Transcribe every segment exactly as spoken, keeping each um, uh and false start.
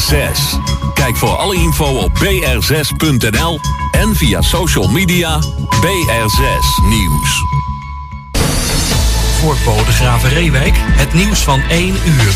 zes. Kijk voor alle info op b r zes punt n l en via social media B R zes Nieuws. Voor Bodegraven Reewijk, het nieuws van één uur.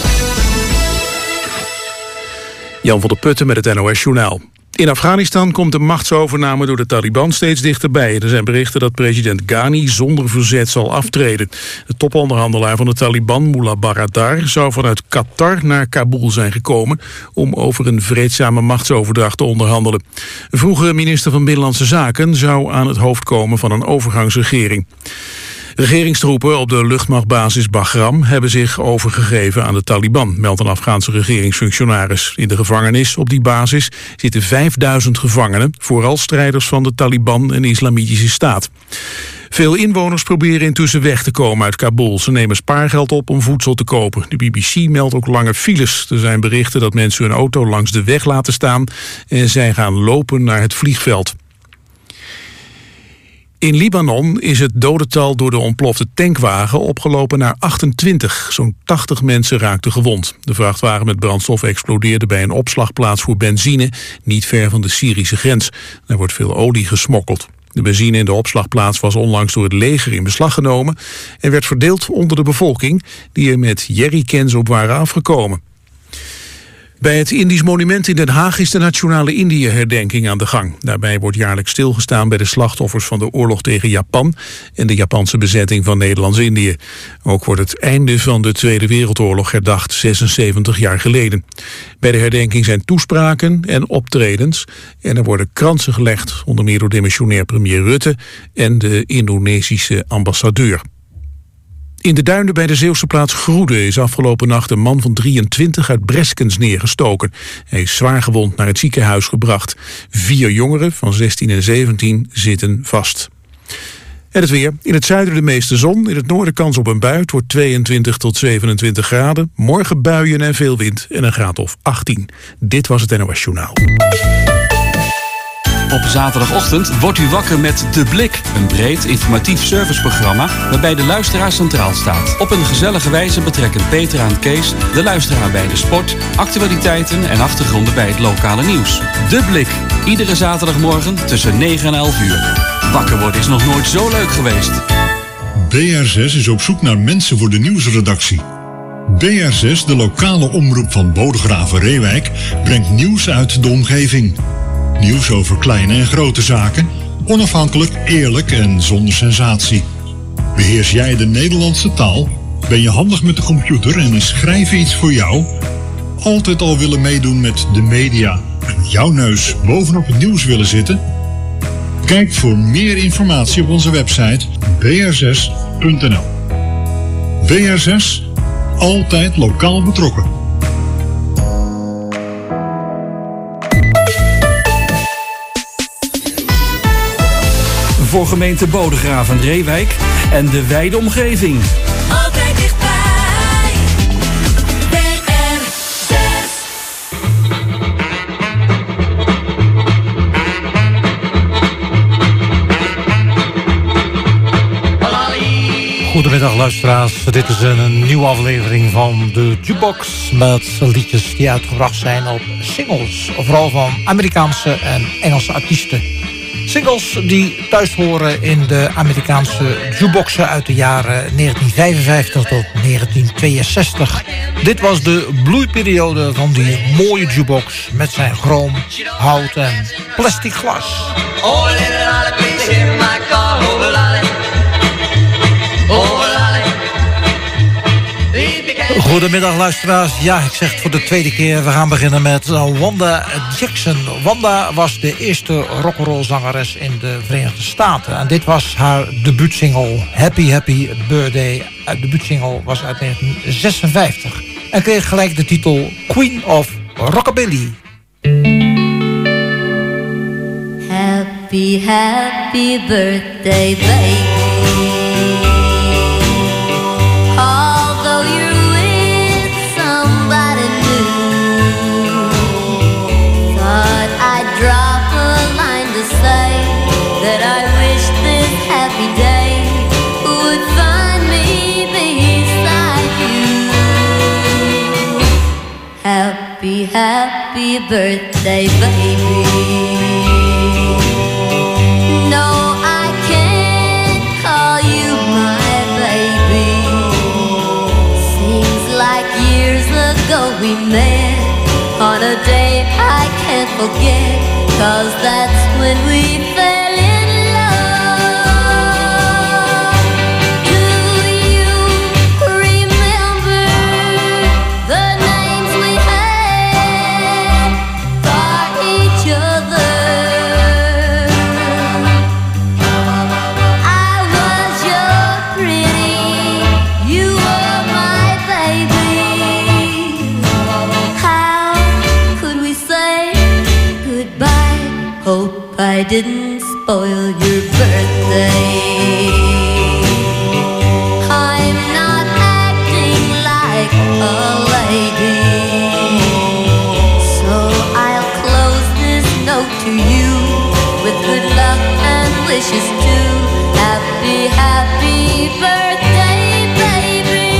Jan van der Putten met het N O S-journaal. In Afghanistan komt de machtsovername door de Taliban steeds dichterbij. Er zijn berichten dat president Ghani zonder verzet zal aftreden. De toponderhandelaar van de Taliban, Mullah Baradar, zou vanuit Qatar naar Kabul zijn gekomen om over een vreedzame machtsoverdracht te onderhandelen. Een vroegere minister van Binnenlandse Zaken zou aan het hoofd komen van een overgangsregering. Regeringstroepen op de luchtmachtbasis Bagram hebben zich overgegeven aan de Taliban, meldt een Afghaanse regeringsfunctionaris. In de gevangenis op die basis zitten vijfduizend gevangenen, vooral strijders van de Taliban en de Islamitische Staat. Veel inwoners proberen intussen weg te komen uit Kabul. Ze nemen spaargeld op om voedsel te kopen. De B B C meldt ook lange files. Er zijn berichten dat mensen hun auto langs de weg laten staan en zij gaan lopen naar het vliegveld. In Libanon is het dodental door de ontplofte tankwagen opgelopen naar achtentwintig. Zo'n tachtig mensen raakten gewond. De vrachtwagen met brandstof explodeerde bij een opslagplaats voor benzine, niet ver van de Syrische grens. Daar wordt veel olie gesmokkeld. De benzine in de opslagplaats was onlangs door het leger in beslag genomen en werd verdeeld onder de bevolking, die er met jerrycans op waren afgekomen. Bij het Indisch Monument in Den Haag is de Nationale Indië-herdenking aan de gang. Daarbij wordt jaarlijks stilgestaan bij de slachtoffers van de oorlog tegen Japan en de Japanse bezetting van Nederlands-Indië. Ook wordt het einde van de Tweede Wereldoorlog herdacht, zesenzeventig jaar geleden. Bij de herdenking zijn toespraken en optredens en er worden kransen gelegd, onder meer door demissionair premier Rutte en de Indonesische ambassadeur. In de duinen bij de Zeeuwse plaats Groede is afgelopen nacht een man van drieëntwintig uit Breskens neergestoken. Hij is zwaar gewond naar het ziekenhuis gebracht. Vier jongeren van zestien en zeventien zitten vast. En het weer. In het zuiden de meeste zon. In het noorden kans op een bui. Het wordt tweeëntwintig tot zevenentwintig graden. Morgen buien en veel wind en een graad of achttien. Dit was het N O S Journaal. Op zaterdagochtend wordt u wakker met De Blik. Een breed informatief serviceprogramma waarbij de luisteraar centraal staat. Op een gezellige wijze betrekken Peter en Kees de luisteraar bij de sport, actualiteiten en achtergronden bij het lokale nieuws. De Blik. Iedere zaterdagmorgen tussen negen en elf uur. Wakker worden is nog nooit zo leuk geweest. B R zes is op zoek naar mensen voor de nieuwsredactie. B R zes, de lokale omroep van Bodegraven-Reewijk, brengt nieuws uit de omgeving. Nieuws over kleine en grote zaken, onafhankelijk, eerlijk en zonder sensatie. Beheers jij de Nederlandse taal? Ben je handig met de computer en is schrijven iets voor jou? Altijd al willen meedoen met de media en jouw neus bovenop het nieuws willen zitten? Kijk voor meer informatie op onze website b r zes punt n l. B R zes, altijd lokaal betrokken. Voor gemeente Bodegraven, Reewijk en de wijde omgeving. Altijd dichtbij. B R zes. Goedemiddag luisteraars, dit is een nieuwe aflevering van de Jukebox met liedjes die uitgebracht zijn op singles, vooral van Amerikaanse en Engelse artiesten. Singles die thuis horen in de Amerikaanse jukeboxen uit de jaren negentien vijfenvijftig tot negentien tweeënzestig. Dit was de bloeiperiode van die mooie jukebox met zijn chroom, hout en plastic glas. Oh, little lolly, please hear my call, oh, lolly. Oh, lolly. Goedemiddag luisteraars. Ja, ik zeg het voor de tweede keer. We gaan beginnen met Wanda Jackson. Wanda was de eerste rock'n'roll zangeres in de Verenigde Staten. En dit was haar debuutsingle Happy Happy Birthday. De debuutsingle was uit negentien zesenvijftig. En kreeg gelijk de titel Queen of Rockabilly. Happy, happy birthday, baby. Although you're with somebody new, thought I'd drop a line to say that I wish this happy day would find me beside you. Happy happy, happy birthday, baby. No, I can't call you my baby. Seems like years ago we met on a day I can't forget, 'cause that's when we fell in love. Do you remember the names we had for each other? I was your pretty, you were my baby. How could we say goodbye? Hope I didn't spoil your birthday. I'm not acting like a lady, so I'll close this note to you with good luck and wishes too. Happy, happy birthday, baby.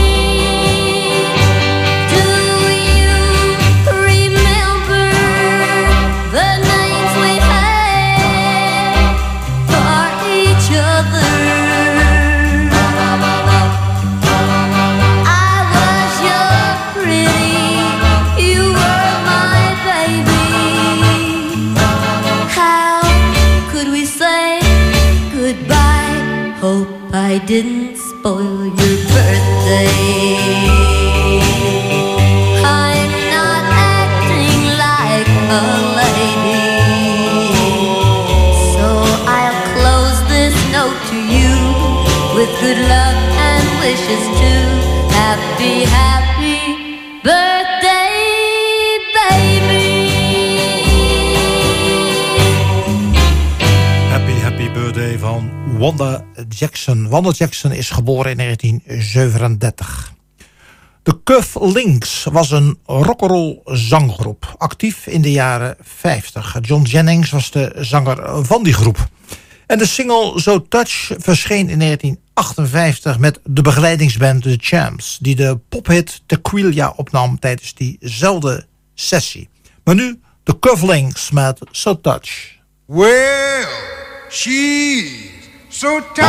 Do you remember the names we had for each other? I was your pretty, you were my baby. How could we say goodbye? Hope I didn't spoil your birthday. I'm not acting like a lady, so I'll close this note to you with good luck and wishes too. Happy, happy birthday, baby. Happy Happy Birthday van Wanda Jackson. Wanda Jackson is geboren in negentien zevenendertig. De Cuff Links was een rock'n'roll zanggroep, actief in de jaren vijftig. John Jennings was de zanger van die groep. En de single So Touch verscheen in negentien achtenvijftig met de begeleidingsband The Champs, die de pophit Tequila opnam tijdens diezelfde sessie. Maar nu de Cuff Links met So Touch. Well, she's so tired.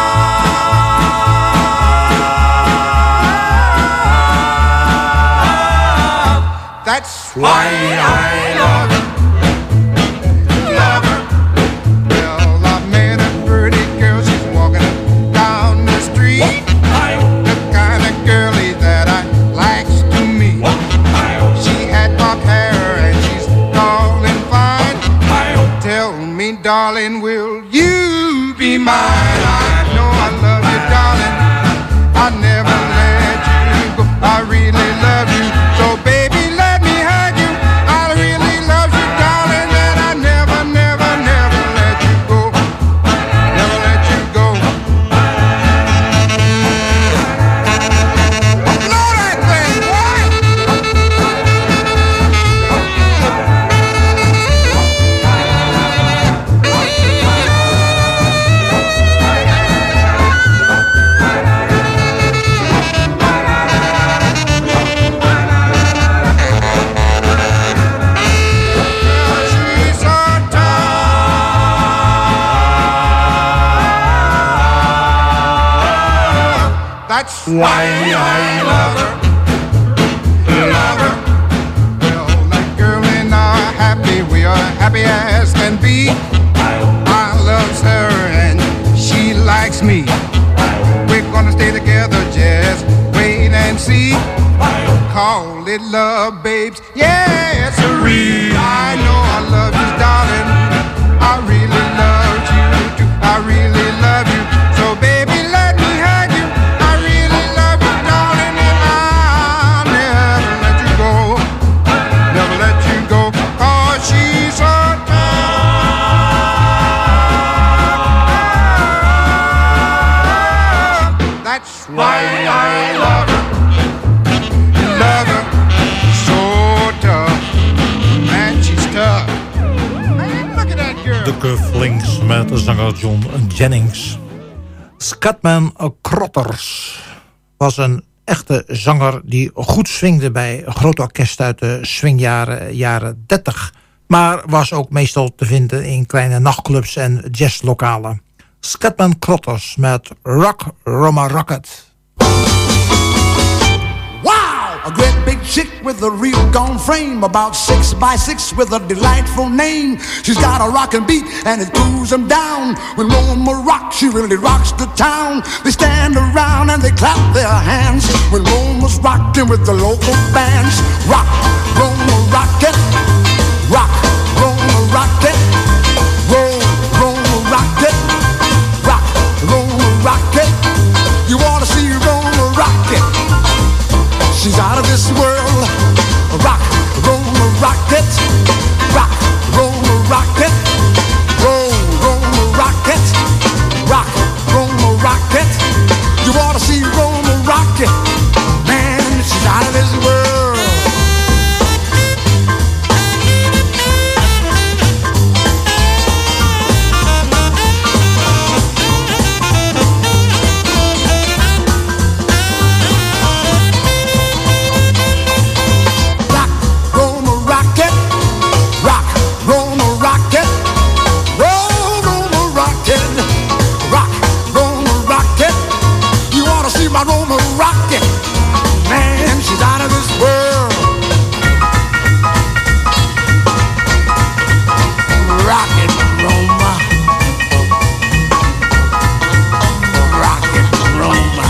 That's why I love her. Love her. Well, I met a pretty girl. She's walking down the street. The kind of girlie that I likes to meet. She had dark hair and she's tall and fine. Tell me, darling, will you be mine? I know I love you, darling. I never let you go. I really love you. So, baby, let me hug you. I really love you, darling, and I never, never, never let you go. Never let you go. Blow that thing, boy! She's so tired. That's why I love her. Love her. Well, that girl and I are happy. We are happy as can be. I loves her and she likes me. We're gonna stay together, just wait and see. Call it love, babes. Yeah, it's a real. I know I love you, darling. I really love you too. I really love you. So, baby, let me hug you. I really love you, darling, and I'll never let you go. Never let you go. 'Cause she's so tired. That's why I love her. Love her. So tough. Man, she's tough. Man, look at that girl. De Cuff Links met de zanger John Jennings. Scatman Crothers was een echte zanger die goed swingde bij grote orkesten uit de swingjaren jaren dertig. Maar was ook meestal te vinden in kleine nachtclubs en jazzlokalen. Scatman Crothers met Rock Roma Rocket. A great big chick with a real gone frame, about six by six with a delightful name. She's got a rockin' beat and it cools them down. When Roma rocks, she really rocks the town. They stand around and they clap their hands when Roma's rockin' with the local bands. Rock, Roma, rock it. Rock, Roma, rock it. Roll, Roma, rock it. Rock, Roma, rock it. You wanna see Roma rock it? She's out of this world. Rock, Roma, rock it. Rock, Roma, rock it. Roll, Roma, rock it. Rock, Roma, rock it. You wanna see Roma rock it? Man, she's out of this world. My Roma rocket, man, she's out of this world. Rocket Roma, rocket Roma.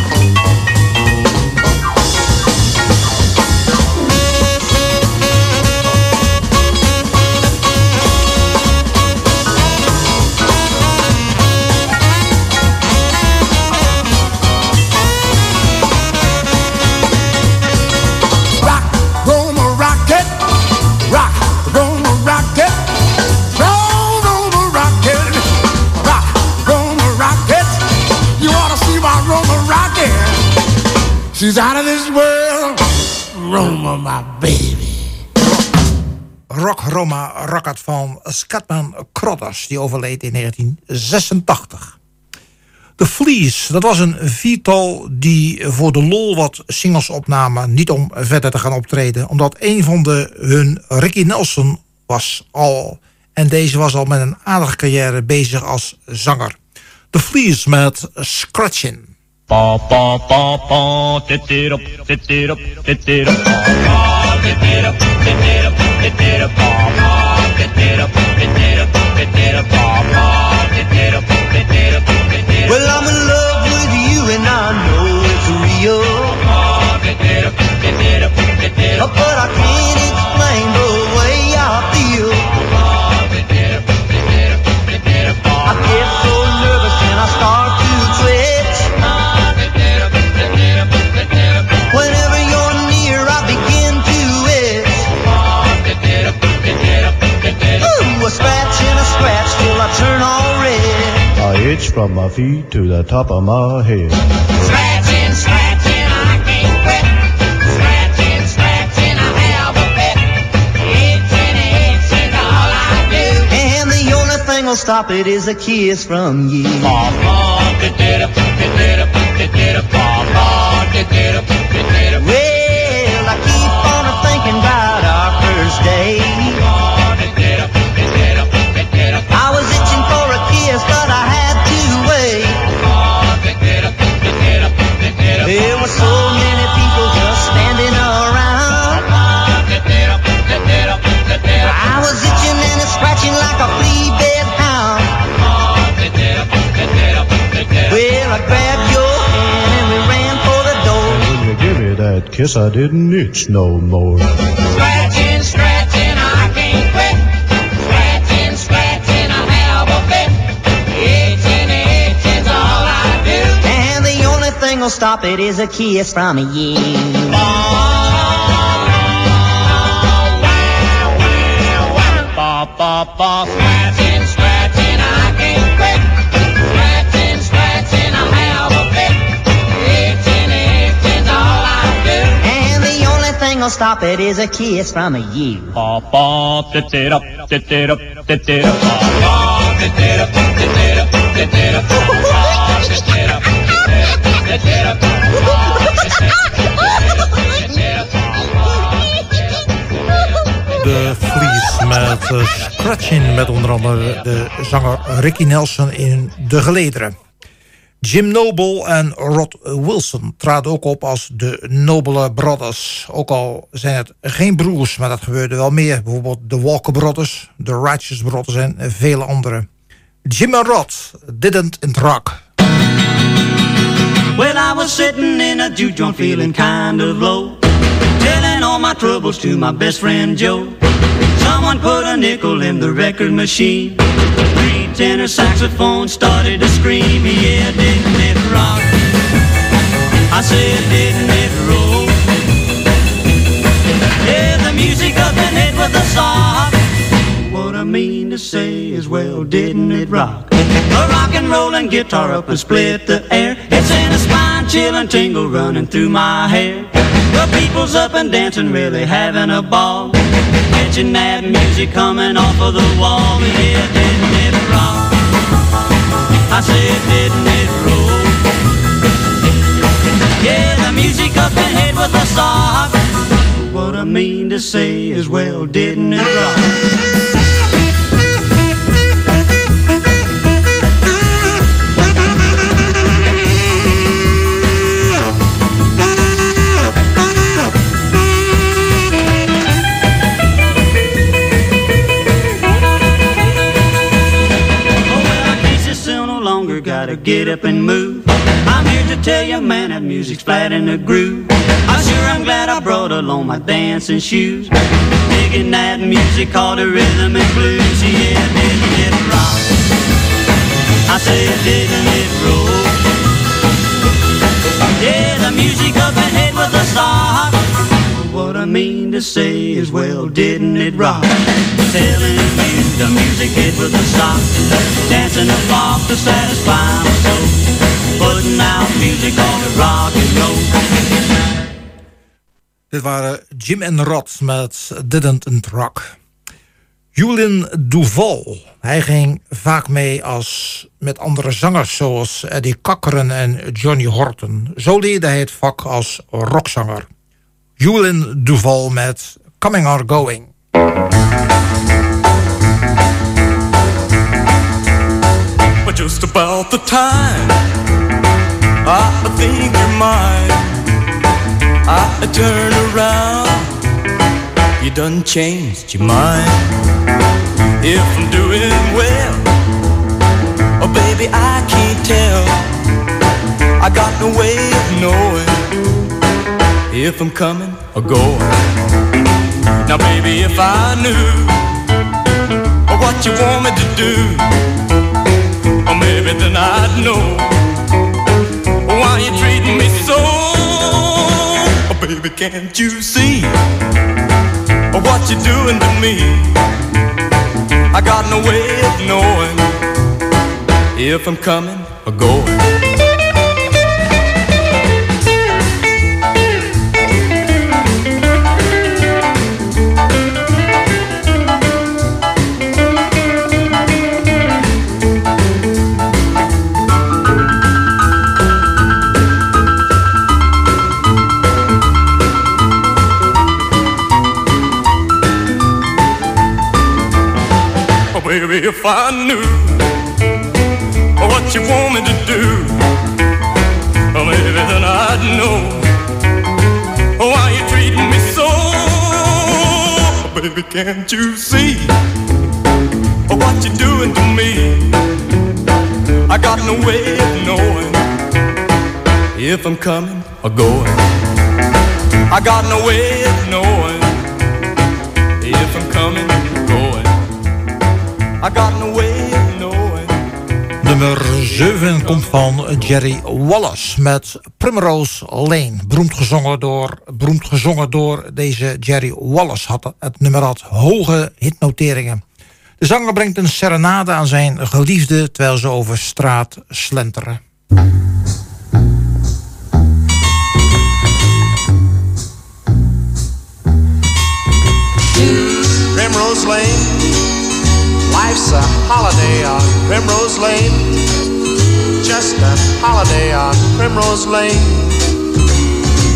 She's out of this world. Roma, my baby. Rock Roma Rocket van Scatman Crothers, die overleed in negentien zesentachtig. The Fleas, dat was een viertal die voor de lol wat singles opnamen, niet om verder te gaan optreden, omdat een van de hun, Ricky Nelson, was al, en deze was al met een aardige carrière bezig als zanger. The Fleas met Scratchin'. Pa pa pa pa, tit it up, tit it up, tit it up, pa pa, tit it up, tit it up, tit it up, pa pa, tit it up, tit it up, tit it up, pa pa, tit it up, tit it up, tit it up. Well, I'm in love with you and I know it's real. Pa pa, tit it up, tit it up, tit it up, but I can't explain the way I feel. Pa pa, tit it up, tit it up, tit it up, I get so nervous and I start to twitch. Whenever you're near, I begin to itch. Ooh, a scratch and a scratch till I turn all red. I itch from my feet to the top of my head. Scratching, scratching, I can't quit. Scratching, scratching, I have a fit. Itching, itching, all I do. And the only thing will stop it is a kiss from you. Pa pa, get it up, get it up, get it up, pa pa, get it up. Well, I keep on thinking about our first day. I was itching for a kiss, but I had to wait. There were so many people just standing around. I was itching and scratching like a flea-bed hound. Well, I grabbed your hand and we ran for the door. When you give me that kiss, I didn't itch no more. Scratching, scratching, I can't quit. Scratching, scratching, I have a fit. Itching, itching's all I do. And the only thing will stop it is a kiss from you. Ba ba ba, scratching, scratching, I can't quit. Scratching, scratching, I have a fit. Itching, itching's all I do. And the only thing will stop it is a kiss from you. Ba ba, tit it up, tit it up, tit it up, ba ba, tit it up, tit it up, tit it up, ba ba, tit it up, tit it up, tit it up, ba ba, tit De Fleas met uh, Scratchin' met onder andere de zanger Ricky Nelson in de gelederen. Jim Noble en Rod Wilson traden ook op als de Noble Brothers. Ook al zijn het geen broers, maar dat gebeurde wel meer. Bijvoorbeeld de Walker Brothers, de Righteous Brothers en vele anderen. Jim en Rod didn't it rock. Well, I was sitting in a juke joint feeling kind of low, telling all my troubles to my best friend Joe. Someone put a nickel in the record machine. Three tenor saxophone started to scream. Yeah, didn't it rock? I said, didn't it roll? Yeah, the music up and hit with a sock. What I mean to say is, well, didn't it rock? A rock and rollin' guitar up and split the air. It sent a spine chill and tingle running through my hair. The people's up and dancing, really having a ball, catching that music coming off of the wall. Yeah, didn't it rock? I said, didn't it roll? Yeah, the music up and hit with a sock. What I mean to say is, well, didn't it rock? Gotta get up and move. I'm here to tell you, man, that music's flat in the groove. I sure am glad I brought along my dancing shoes. Digging that music called the rhythm and blues. Yeah, didn't it rock? I said, didn't it roll? Yeah, the music up ahead with a sock. What I mean to say is, well, didn't it rock? Telling you the music hit with a sock, dancing a flop to satisfy my soul, putting out music on the rock and roll. Dit waren Jim en Rod met Didn't It Rock. Julian Duval, hij ging vaak mee als met andere zangers zoals Eddie Cochran en Johnny Horton. Zo leerde hij het vak als rockzanger. Julian Duval met Coming or Going. But just about the time I think you're mine, I turn around, you done changed your mind. If I'm doing well, oh baby, I can't tell, I got no way of knowing if I'm coming or going. Now baby, if I knew what you want me to do, or maybe then I'd know why you treating me so. Oh baby, can't you see what you're doing to me? I got no way of knowing if I'm coming or going. Baby, if I knew what you want me to do, or maybe then I'd know why you treating me so. Baby, can't you see what you're doing to me? I got no way of knowing if I'm coming or going. I got no way of knowing if I'm coming or going. I got no way of knowing. Nummer zeven komt van Jerry Wallace met Primrose Lane. Beroemd gezongen door, beroemd gezongen door deze Jerry Wallace. Had het nummer had hoge hitnoteringen. De zanger brengt een serenade aan zijn geliefde terwijl ze over straat slenteren. Primrose Lane, life's a holiday on Primrose Lane. Just a holiday on Primrose Lane.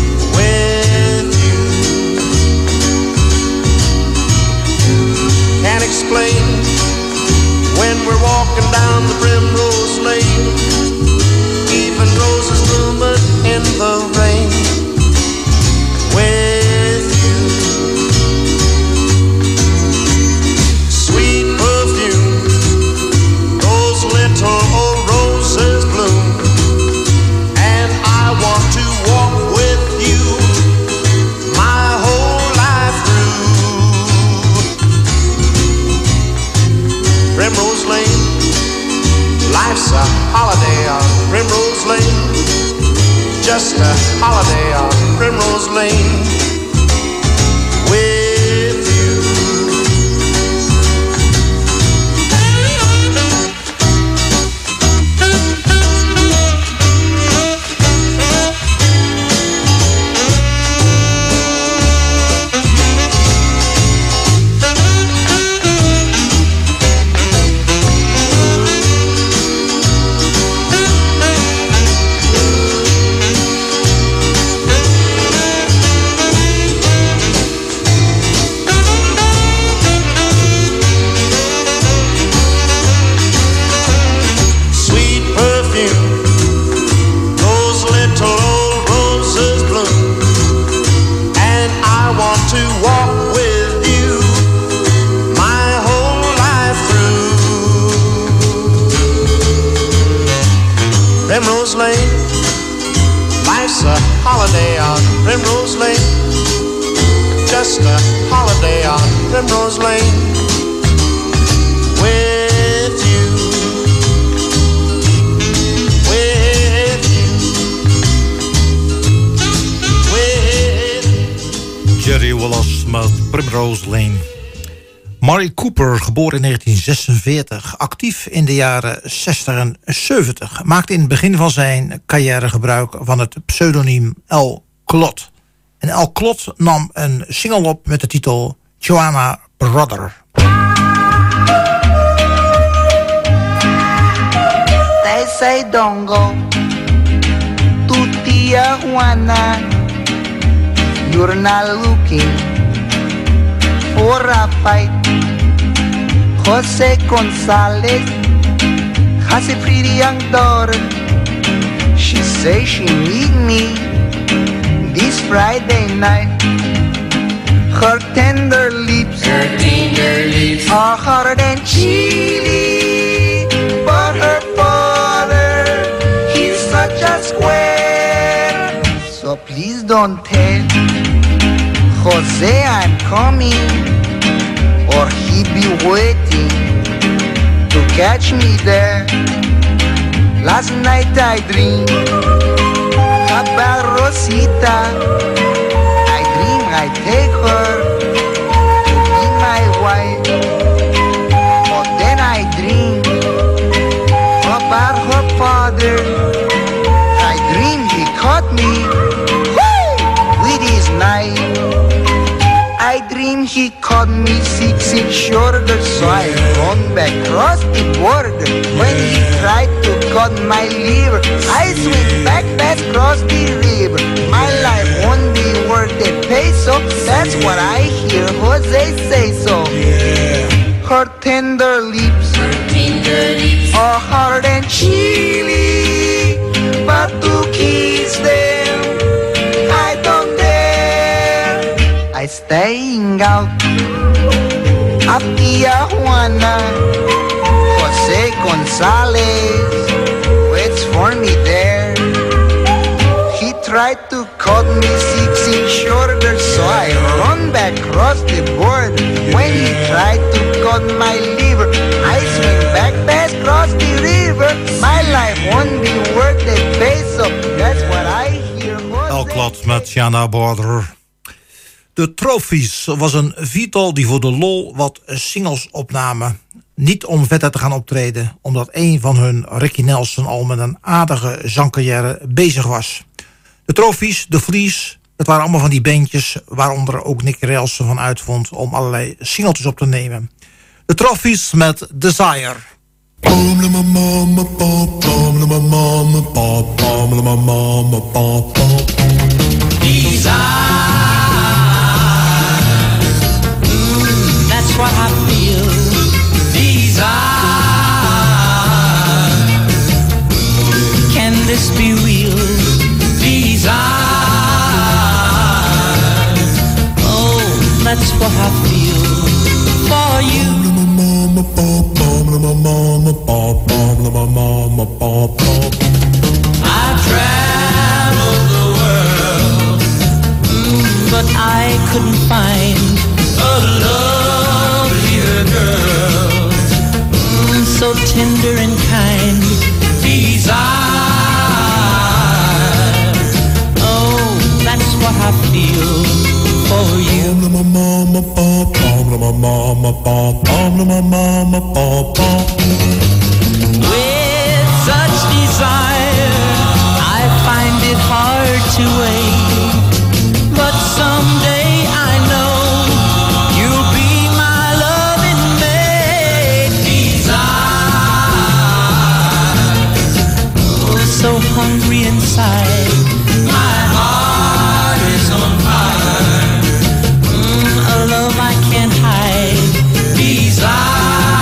just a holiday on Primrose Lane. With you, with you, with Jerry Wallace met Primrose Lane. Murray Cooper, geboren in negentien zesenveertig, actief in de jaren zestig en zeventig... maakte in het begin van zijn carrière gebruik van het pseudoniem Al Klot. En Al Klot nam een single op met de titel Joanna Brother. They say don't go to Tijuana. You're not looking for a fight. Jose Gonzalez has a pretty young daughter. She says she need me this Friday night. Her tender lips, her tender lips are hotter than chili. But her father, he's such a square. So please don't tell Jose I'm coming, or he be waiting to catch me there. Last night I dreamed about Rosita. I dream I take her to be my wife. But then I dream about her father. I dream he caught me with his knife. I dream he caught me six inch shorter, so I run back across the border. When he tried to cut my liver, I swim back fast across the river. My life won't be worth the peso. That's what I hear Jose say so. Yeah. Her tender lips, her tender lips are harder than chili, but to kiss them I don't dare. I staying out of Tijuana. Jose Gonzalez waits for me there. He tried to cut me six inch shorter, so I run back across the board. When he tried to cut my liver, I swing back fast across the river. My life won't be worth the peso. That's what I hear. Al Klot met Joanna Brother. De Trophies was een viertal die voor de lol wat singles opnamen. Niet om verder te gaan optreden, omdat een van hun, Ricky Nelson, al met een aardige zangcarrière bezig was. De Trophies, de Vries, het waren allemaal van die bandjes, waaronder ook Nick Relsen van uitvond om allerlei singeltjes op te nemen. De Trophies met Desire. That's what I feel. Desire. Can this be real? Desire. Oh, that's what I feel for you. I traveled the world, mm, but I couldn't find a lovelier girl, mm, so tender and kind. Desire. Oh, that's what I feel for you. With such desire, I find it hard to wait, but someday I know you'll be my loving mate. Desire. Oh, so hungry inside, my heart is on fire. Mm, a love I can't hide. Desire.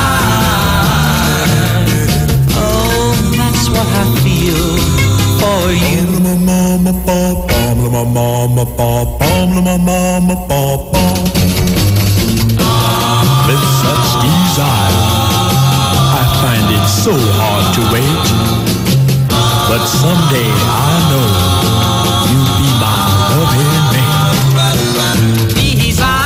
Oh, that's what I feel for you. With such desire, I find it so hard to wait, but someday I know you'll be my loving mate. Desire.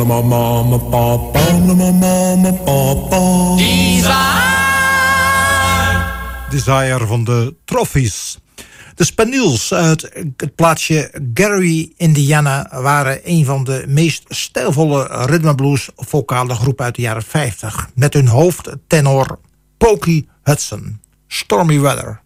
Desire van de Trophies. De Spaniels uit het plaatsje Gary, Indiana waren een van de meest stijlvolle rhythm and blues vocale groepen uit de jaren vijftig. Met hun hoofdtenor Pokey Hudson. Stormy Weather.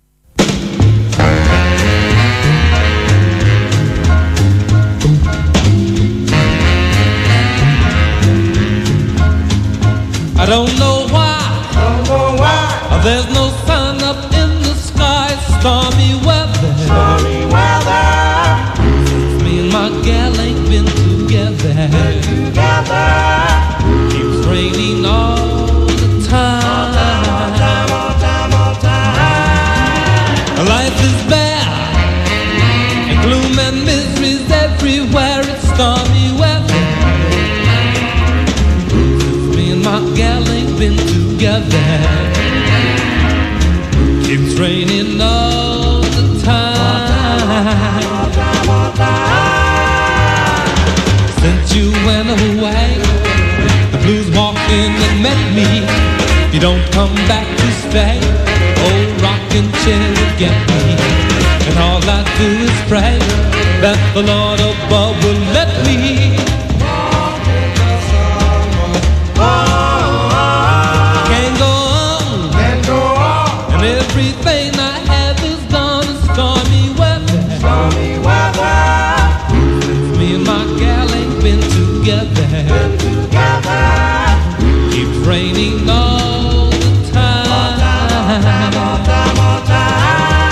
I don't know why, don't know why. There's no sun up in the sky. Stormy weather, stormy weather. Me and my gal ain't been together, been together. Keeps raining all the time. All time, all time, all time, all time. Life is bad, and gloom and misery's everywhere. It's stormy weather. Me and my gal ain't been together. Keeps raining all the time. Since you went away, the blues walked in and met me. If you don't come back to stay, old rocking chair will get me. And all I do is pray that the Lord above will let me. Everything I have is gone in stormy weather. Stormy weather. Me and my gal ain't been together. Been together. Keeps raining all the time. All time, all time, all time.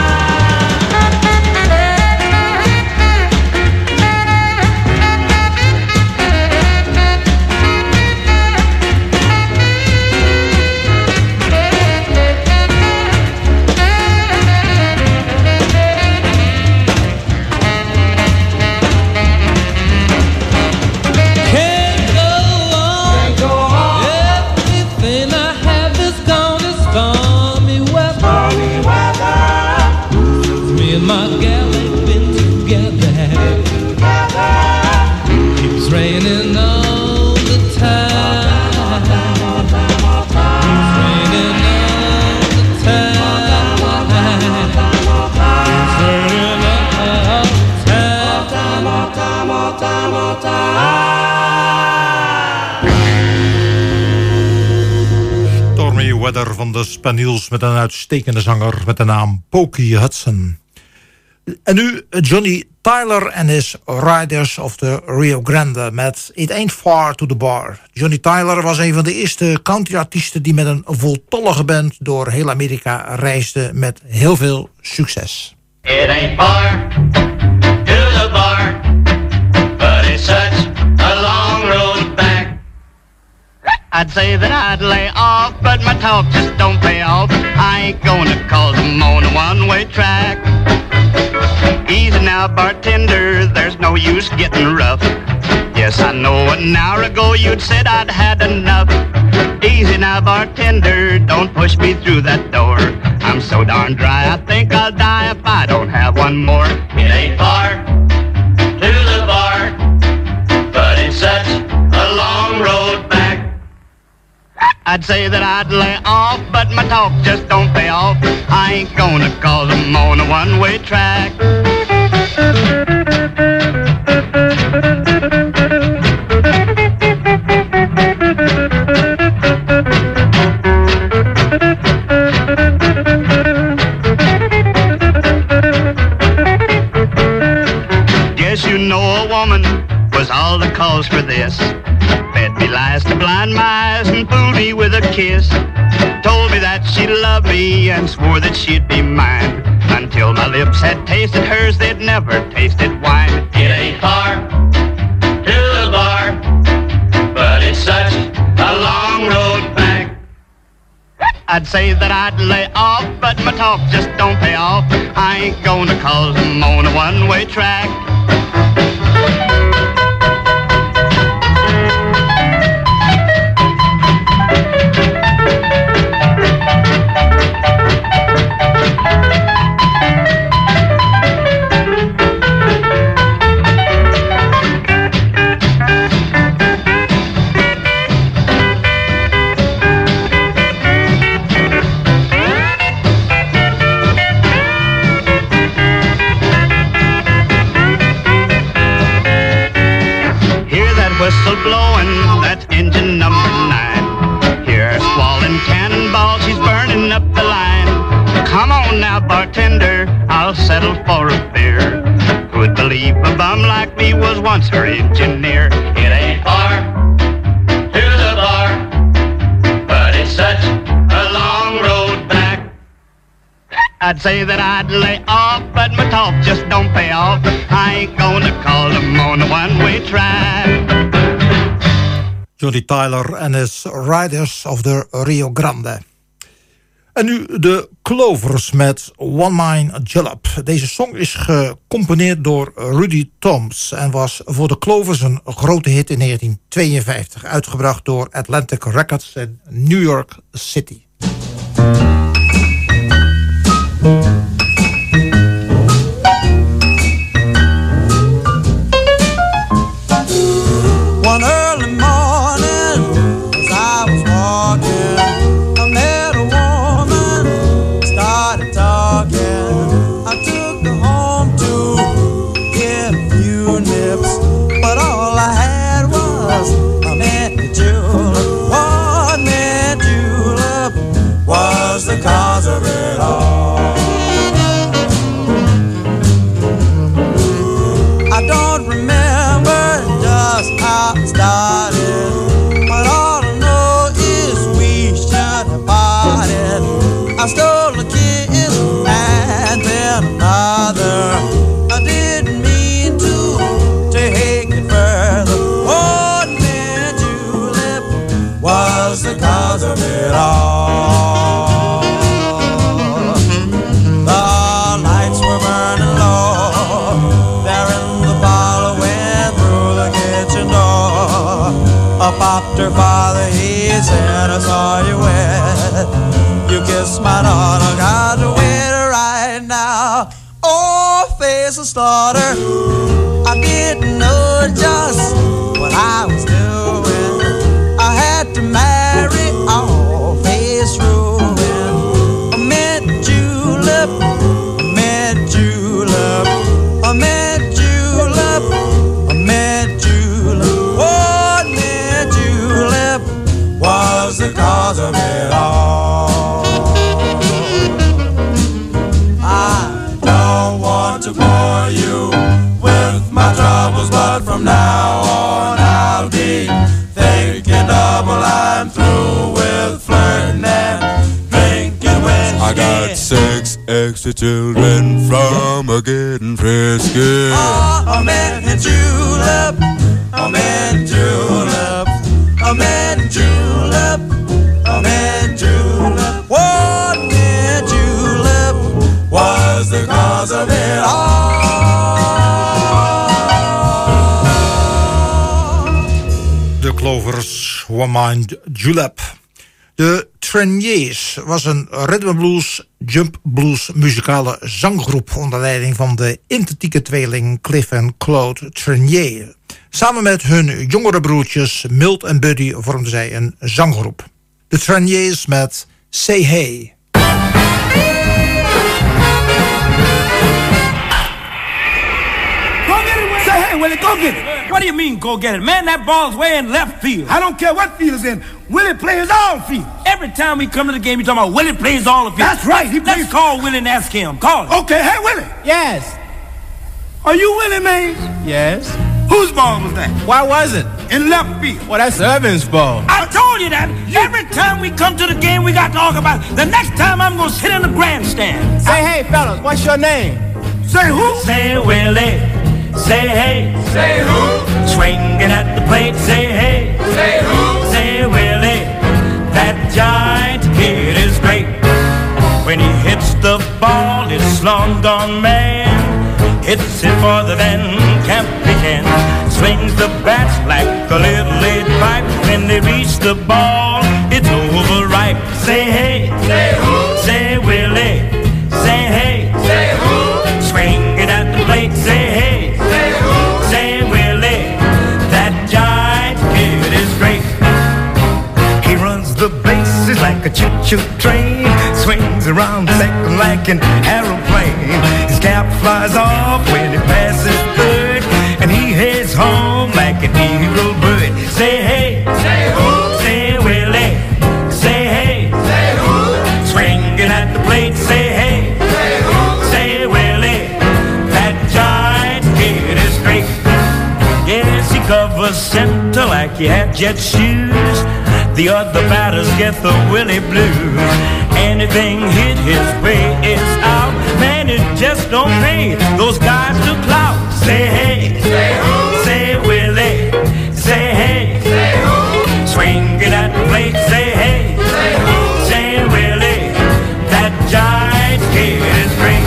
Van de Spaniels met een uitstekende zanger met de naam Pokey Hudson. En nu Johnny Tyler en his Riders of the Rio Grande met It Ain't Far to the Bar. Johnny Tyler was een van de eerste countryartiesten die met een voltallige band door heel Amerika reisde met heel veel succes. It ain't far to the bar, but it's such a long road back. I'd say that I'd lay off, but my talk just don't pay off. I ain't gonna cause them on a one-way track. Easy now, bartender, there's no use getting rough. Yes, I know an hour ago you'd said I'd had enough. Easy now, bartender, don't push me through that door. I'm so darn dry, I think I'll die if I don't have one more. It ain't far to the bar, but it's such a long road back. I'd say that I'd lay off, but my talk just don't pay off. I ain't gonna cause them on a one-way track. Guess you know a woman was all the cause for this. Fed me lies to blind my eyes and fooled me with a kiss. Told me that she loved me and swore that she'd be mine. Until my lips had tasted hers, they'd never tasted wine. It ain't far to the bar, but it's such a long road back. I'd say that I'd lay off, but my talk just don't pay off. I ain't gonna cause them on a one-way track. settle for a beer. Who'd believe a bum like me was once her engineer? It ain't far to the bar, but it's such a long road back. I'd say that I'd lay off, but my talk just don't pay off. I ain't gonna call them on a one-way track. Johnny Tyler en his Riders of the Rio Grande. En nu de Clovers met One Mine Julep. Deze song is gecomponeerd door Rudy Toms en was voor de Clovers een grote hit in negentien tweeënvijftig. Uitgebracht door Atlantic Records in New York City. One early morning, as I was walking, I met a woman, started talking. I took her home to get a few nips, but all I had was a mint julep. One mint julep was the cause of it all. I don't remember just how it started, but all I know is we should have parted. I stole a kiss and then another. I didn't mean to take it further. One mint julep was the cause of it all. The lights were burning low there in the parlor, went through the kitchen door. Up popped her father, he said, I saw you wet. You kissed my daughter, got to wait right now. Oh, face of slaughter, I didn't know just what I was doing. I had to marry all face ruin. A mint julep, a mint julep, a mint julep, a mint julep. One mint julep was the cause of it all. I don't want to bore you with my troubles, but from now on I'll be thinking double. I'm through with flirting and drinking when I got six extra children from a getting frisky. Oh, a mint julep, a mint julep, a mint julep, a mint julep. One mint julep was the cause of it all. De Clovers, One Mind Julep. De Treniers was een rhythm and blues, jump blues muzikale zanggroep onder leiding van de identieke tweeling Cliff en Claude Trenier. Samen met hun jongere broertjes Milt en Buddy vormden zij een zanggroep. De Treniers met Say Hey. Say, hey, Willie, go get it. What do you mean, go get it? Man, that ball's way in left field. I don't care what field it's in. Willie plays all field. Every time we come to the game, you talking about Willie plays all the field. That's right. He plays. Let's call Willie and ask him. Call him. Okay, hey, Willie. Yes. Are you Willie Mays? Yes. Whose ball was that? Why was it? In left field. Well, that's Irvin's ball. I told you that. Every time we come to the game, we got to talk about it. The next time I'm going to sit in the grandstand. Say, I... hey, fellas, what's your name? Say who? Say Willie. Say hey. Say who? Swinging at the plate. Say hey. Say who? Say Willie. That giant kid is great. When he hits the ball, this long gone man hits it farther than Campy can. Swings the bats like a little lead pipe. When they reach the ball, it's overripe. Say hey. Say who? Say Willie. Say hey. Say who? Swinging at the plate. Say hey. Say who? Say Willie. That giant kid is great. He runs the bases like a choo-choo train. Swings around second like an aeroplane. His cap flies off when he passes third, and he heads home like an eagle bird. Say hey. Say who? Say Willie. Say hey. Say who? Swinging at the plate. Say hey. Say who? Say Willie. center like you had jet shoes. The other batters get the Willie blues. Anything hit his way is out. Man, it just don't pay those guys to clout. Say hey, say who? Say Willie, say hey, say who? Swinging at the plate, say hey, say who? Say Willie, that Giants kid is great.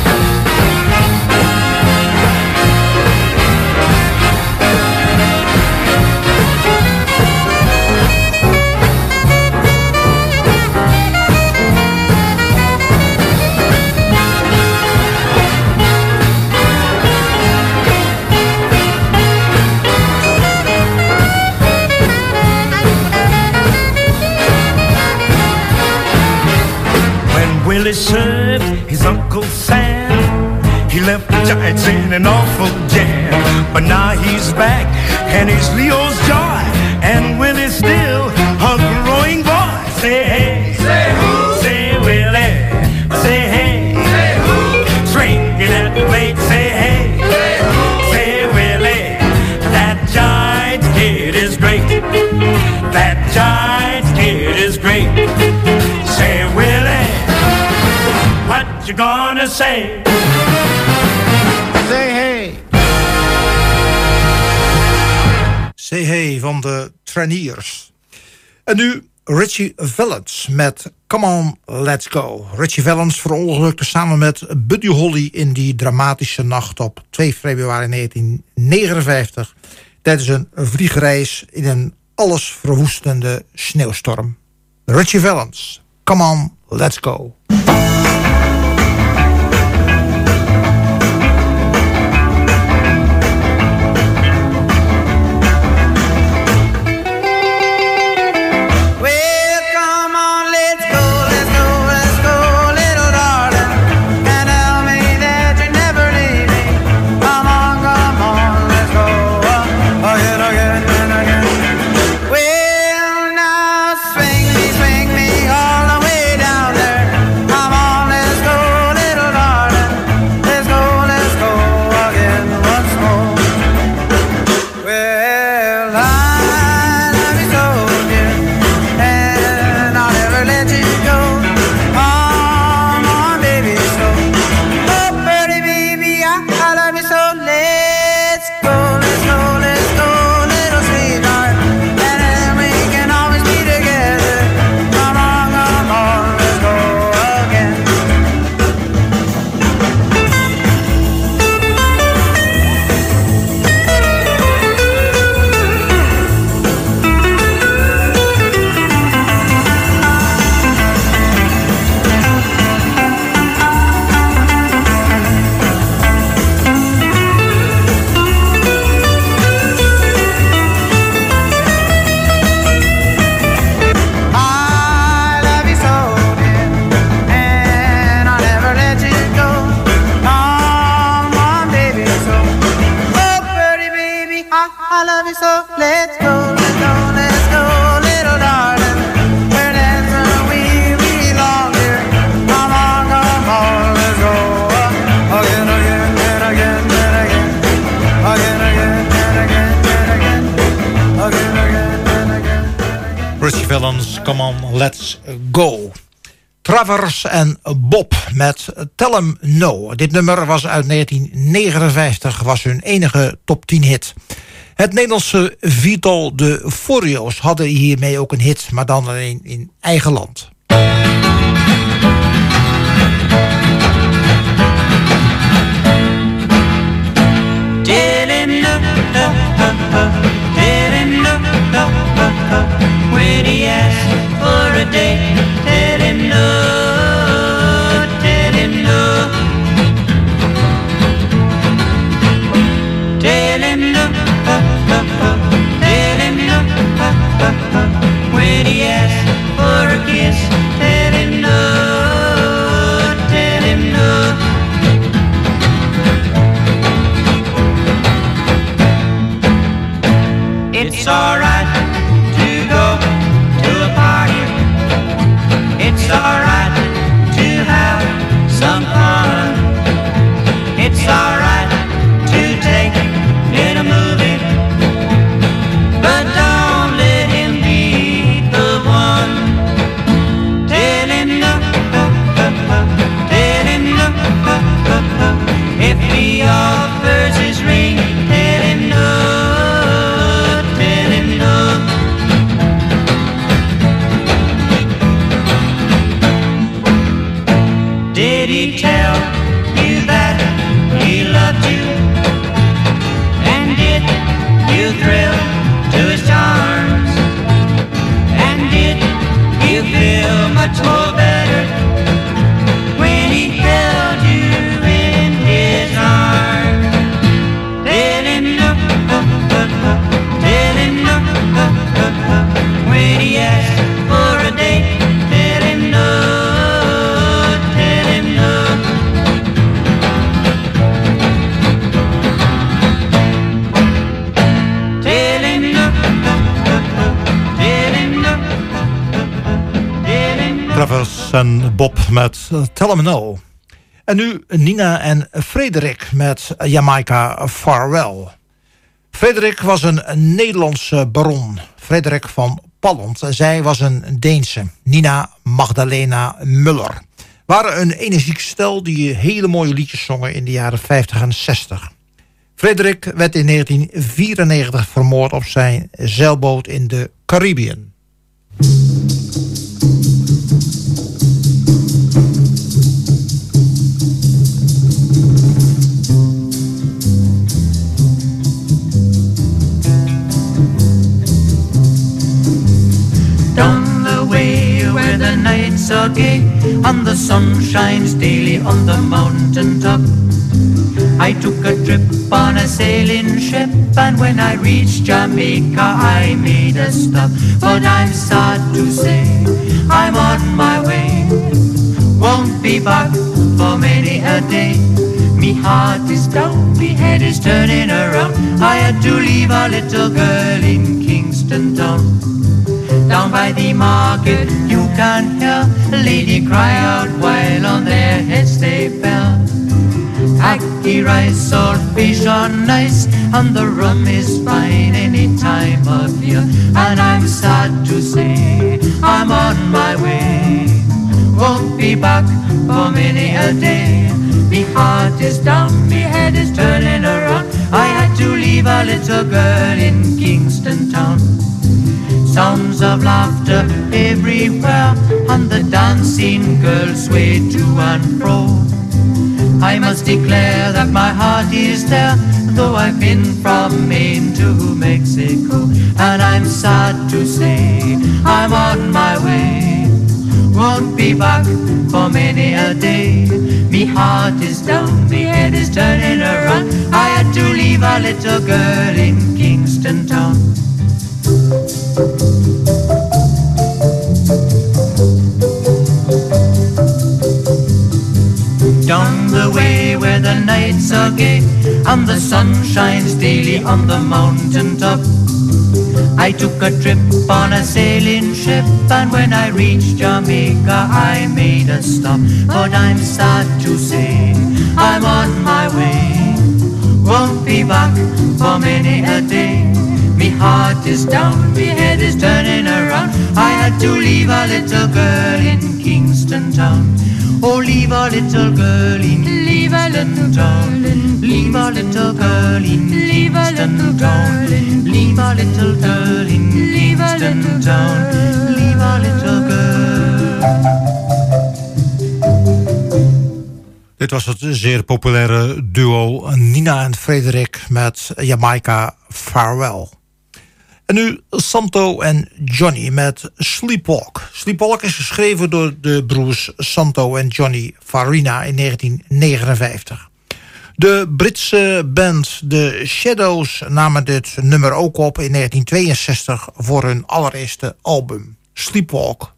Willie served his Uncle Sam. He left the Giants in an awful jam. But now he's back and he's Leo's joy. And Willie's still a growing boy. Say hey, say who? Say Willie, say hey, say who? Swinging at the plate, say hey, say who? Say Willie, that Giants kid is great. That Giants kid is great. Say Willie, what you gonna say? Say hey. Say hey van de Trainiers. En nu Richie Valens met Come On, Let's Go. Richie Valens verongelukte samen met Buddy Holly in die dramatische nacht op twee februari negentien negenenvijftig... tijdens een vliegreis in een allesverwoestende sneeuwstorm. Richie Valens, Come On, Let's Go. Come On, Let's Go. Travers en Bob met Tell 'em No. Dit nummer was uit negentien negenenvijftig, was hun enige top tien hit. Het Nederlandse viertal de Furio's hadden hiermee ook een hit, maar dan alleen in eigen land. When he asks for a date, tell him no, tell him no. Tell him no, tell him no. When he asks for a kiss, tell him no, tell him no. Beatles en Bob met Tell 'em No. En nu Nina en Frederik met Jamaica Farewell. Frederik was een Nederlandse baron, Frederik van Palland. En zij was een Deense, Nina Magdalena Muller. Waren een energiek stel die hele mooie liedjes zongen in de jaren vijftig en zestig. Frederik werd in negentien vierennegentig vermoord op zijn zeilboot in de Caribbean. Down the way where the nights are gay and the sun shines daily on the mountain top, I took a trip on a sailing ship, and when I reached Jamaica I made a stop. But I'm sad to say I'm on my way, won't be back for many a day. Me heart is down, me head is turning around. I had to leave a little girl in Kingston town. Down by the market you can hear a lady cry out while on their heads they bear. Ackee rice, salt fish on nice, and the rum is fine any time of year. And I'm sad to say I'm on my way, won't be back for many a day. Me heart is down, me head is turning around. I had to leave a little girl in Kingston town. Sounds of laughter everywhere, and the dancing girls sway to and fro. I must declare that my heart is there, though I've been from Maine to Mexico. And I'm sad to say I'm on my way, won't be back for many a day. Me heart is down, me head is turning around. I had to leave a little girl in Kingston town. Down the way where the nights are gay and the sun shines daily on the mountain top, I took a trip on a sailing ship, and when I reached Jamaica I made a stop. But I'm sad to say I'm on my way, won't be back for many a day. Me heart is down, me head is turning around. I had to leave a little girl in Kingston town. Oh, leave a little girl in leave Kingston town. Leave a little girl in Kingston town. Leave a little girl in Kingston town. Leave a little girl. Dit was het zeer populaire duo Nina en Frederik met Jamaica Farewell. En nu Santo en Johnny met Sleepwalk. Sleepwalk is geschreven door de broers Santo en Johnny Farina in negentien negenenvijftig. De Britse band The Shadows namen dit nummer ook op in negentien tweeënzestig voor hun allereerste album Sleepwalk.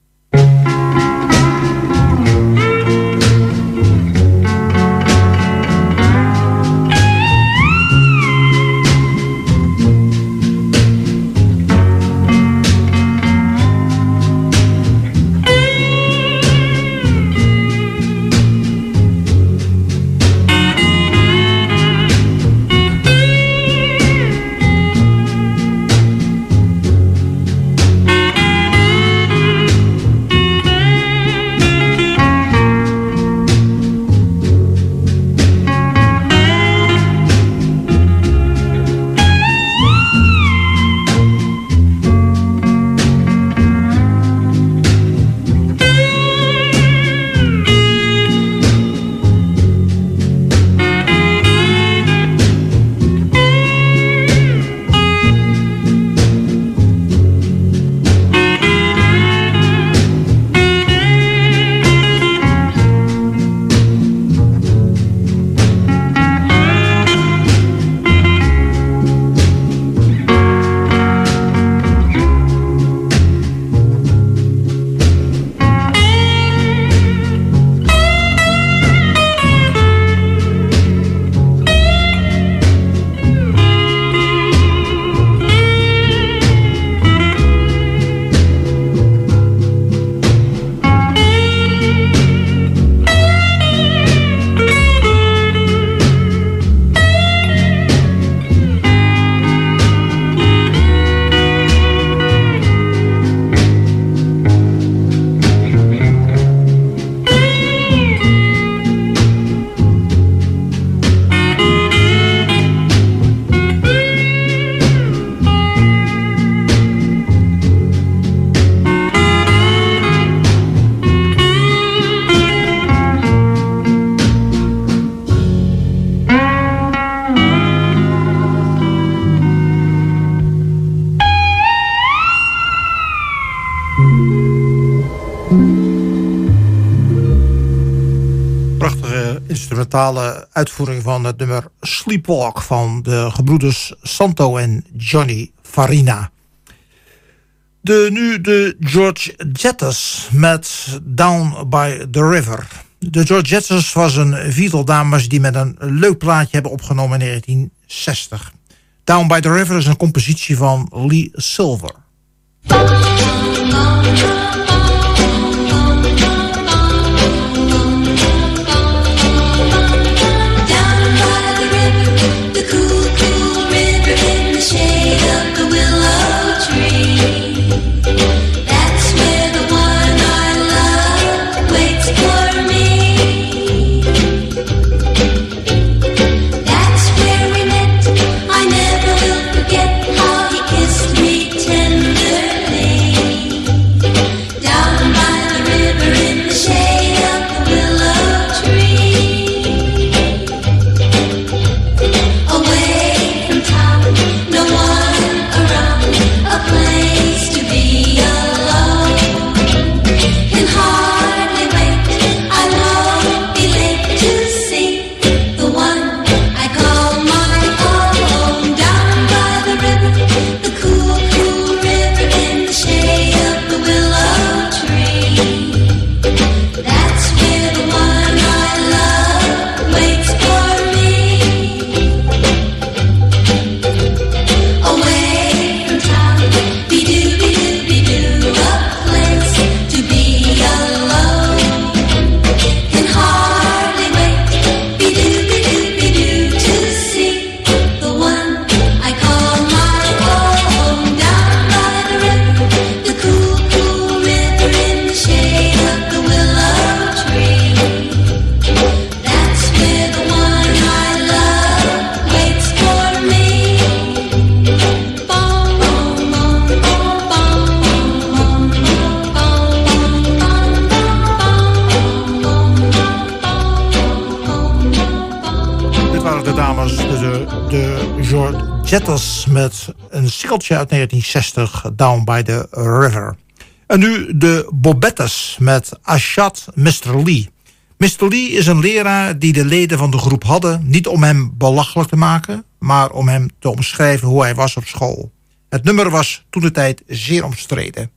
instrumentale uitvoering van het nummer Sleepwalk van de gebroeders Santo en Johnny Farina. De, nu de Georgettes met Down by the River. De Georgettes was een viertal dames die met een leuk plaatje hebben opgenomen in negentien zestig. Down by the River is een compositie van Lee Silver. Georgettes met een singeltje uit negentien zestig, Down by the River. En nu de Bobettes met Ashad mister Lee. mister Lee is een leraar die de leden van de groep hadden, niet om hem belachelijk te maken, maar om hem te omschrijven hoe hij was op school. Het nummer was toentertijd zeer omstreden.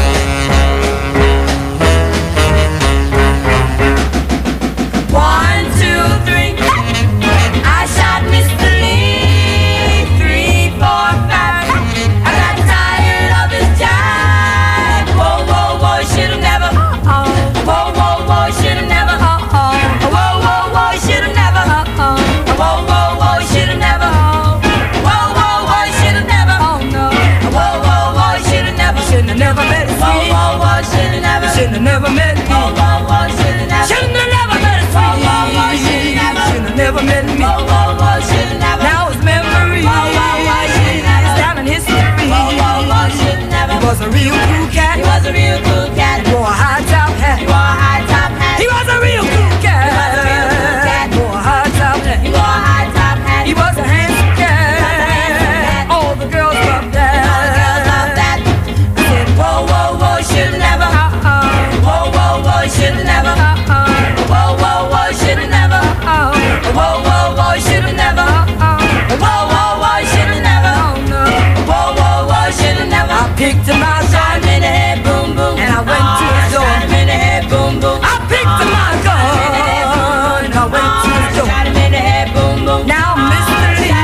One, two, three. I shot mister Lee. Three, four, five. I got tired of his jive. Whoa, whoa, whoa, should've never. Uh-uh. Whoa, whoa, whoa, should've never. Uh-uh. Whoa, whoa, whoa, should've never. Uh-uh. Whoa, whoa, whoa, should've never. Whoa, whoa, whoa, should've never. Oh no. Whoa, whoa, whoa, should've never. Should've have never met a sweet. Whoa, whoa, whoa, should've never. Should've have never met me. Whoa, whoa, whoa, should've never. Should've never met a sweet. Whoa, whoa, whoa, should've never. Should've have never met me. Whoa, whoa, whoa, should've never. Now it's memory. Whoa, whoa, whoa, should've never. It's down in history. Whoa, whoa, whoa, should've never. He was a real cool cat. He was a real cool cat. He wore a high top hat. He wore a high top hat. He was a real cool cat. He was a real cool cat. He wore a high top hat. He wore a high top hat. He was a handsome cat. All the girls loved that. All the girls loved that. I said, whoa, whoa, whoa, should've never. Uh-uh. Whoa, whoa, whoa, should've never. Uh-uh. Whoa, whoa, whoa, should've never. Uh-uh. Whoa, whoa, whoa, should've never. Uh-uh. Whoa, whoa, whoa, should've never. Oh no. Whoa, whoa, whoa, should've never. I picked him out, shot him in the head, boom, boom. And I went to his door. Shot him in the head, boom, boom. I picked him out, gun. And I went to his door. Shot him in the head, boom, boom. Now mister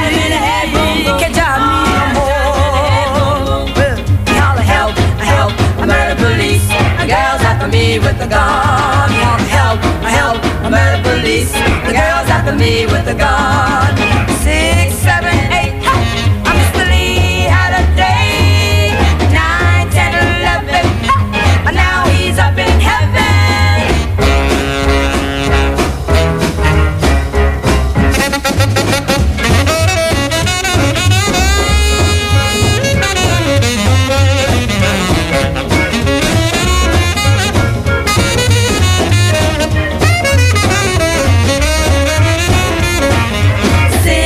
Lee can't drive me no more. Well, he holler, help, help, I'm at the police. The girls after me with the gun. He holler, help, help, I'm at the police. The girls after me with the gun. Six, seven, eight, I'm mister Lee had a day. Nine, ten, eleven, and now he's up in heaven. Six,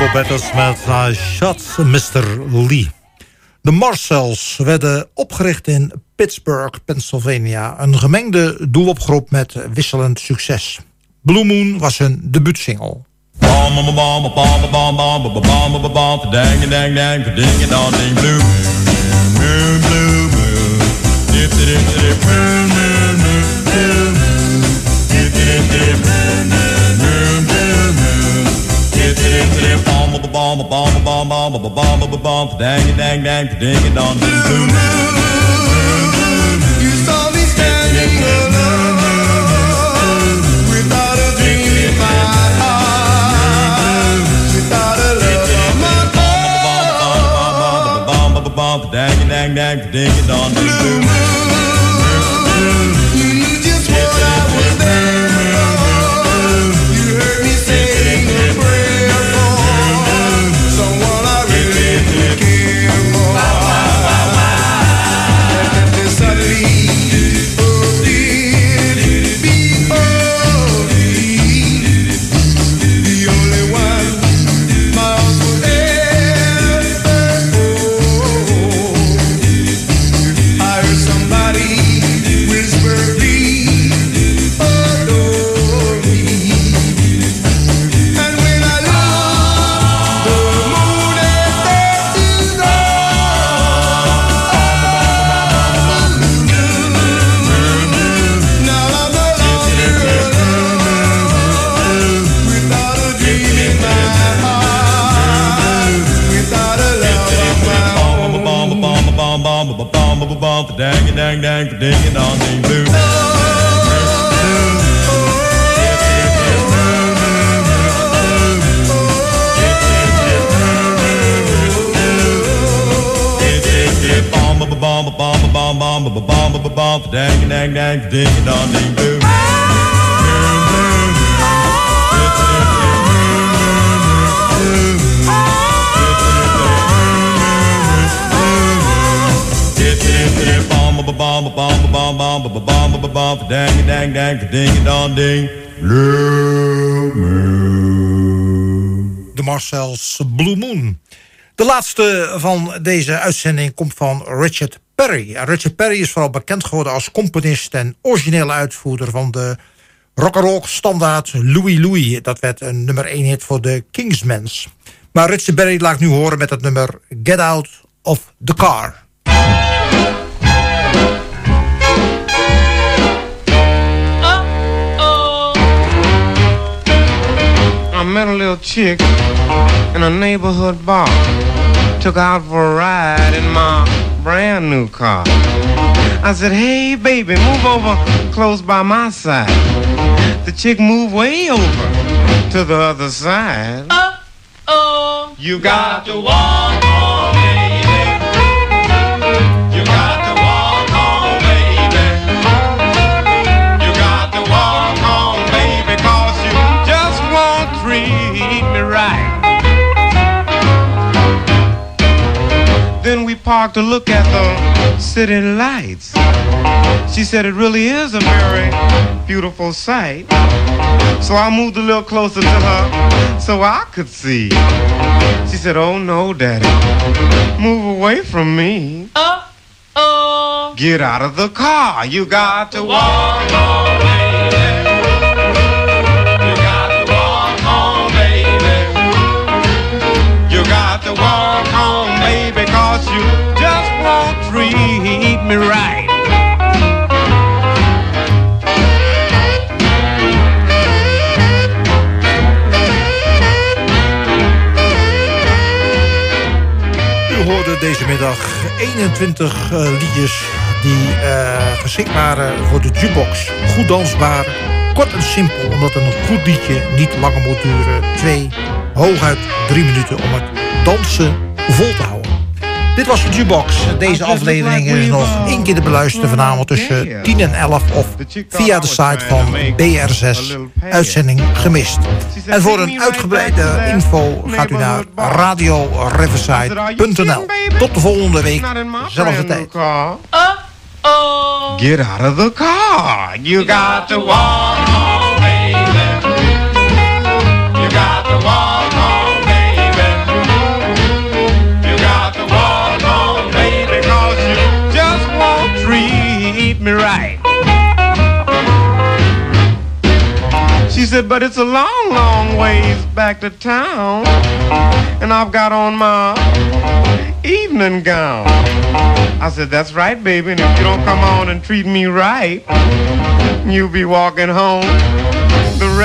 Bob Betters met I Shot mister Lee. De Marcells werden opgericht in Pittsburgh, Pennsylvania. Een gemengde doe-opgroep met wisselend succes. Blue Moon was hun debuutsingle. Bomb, bomb, bomb, bomb, bomb, bomb, bomb, bomb, dang, dang, dang, ding, dong, ding, boom. You saw me standing alone, without a dream in my heart, without a love in my heart. Bomb, bomb, bomb, bomb, dang, dang, dang, ding, dong, ding, boom. You knew just what I was there for. You heard me saying a prayer for someone I really care for. And then suddenly, oh dear, behold me, the only one my heart will ever hold. I heard somebody whisper, please adore me. And when I look, the moon is dancing now I'm no longer alone, without a dream in my heart, without a love of my own. Bomb, bomb, bomb, bomb, bomb, bomb, bomb, bomb, dang, dang, dang, ding, dong, ding, boom. Bomb, bomb, bomb, bomb, bomb, bomb, bomb, bomb, dang, dang, dang, ding, dong, ding, boom. Bomb, bomb, bomb, bomb, bomb, bomb, bomb, bomb, dang, dang, dang, ding, dong, ding, Blue Moon. De Marcells Blue Moon. De laatste van deze uitzending komt van Richard Perry. En Richard Perry is vooral bekend geworden als componist en originele uitvoerder van de rock'n'roll standaard Louie Louie. Dat werd een nummer één hit voor de Kingsmans. Maar Richard Perry laat ik nu horen met het nummer Get Out of the Car. I met a little chick in a neighborhood bar. Took her out for a ride in my brand new car. I said, hey baby, move over close by my side. The chick moved way over to the other side. Uh oh, you got to walk home, baby. You got to walk home, baby. You got to walk home, baby, 'cause you just won't treat me right. Then we parked to look at the city lights. She said it really is a very beautiful sight. So I moved a little closer to her so I could see. She said, oh no, daddy, move away from me. Uh-oh. Get out of the car, you got to walk home, baby. You got to walk home, baby. You got to walk home, baby, 'cause you just won't treat me right. U hoorde deze middag eenentwintig uh, liedjes die uh, geschikt waren voor de jukebox. Goed dansbaar, kort en simpel, omdat een goed liedje niet langer moet duren. Twee, hooguit drie minuten om het dansen vol te houden. Dit was de jukebox. Deze aflevering is nog één keer te beluisteren vanavond tussen tien en elf of via de site van B R zes, uitzending gemist. En voor een uitgebreide info gaat u naar radio riverside punt n l. Tot de volgende week, zelfde tijd. Get out of the car, you got to walk home, baby. You got to walk home, baby. She said, but it's a long, long ways back to town, and I've got on my evening gown. I said, that's right, baby, and if you don't come on and treat me right, you'll be walking home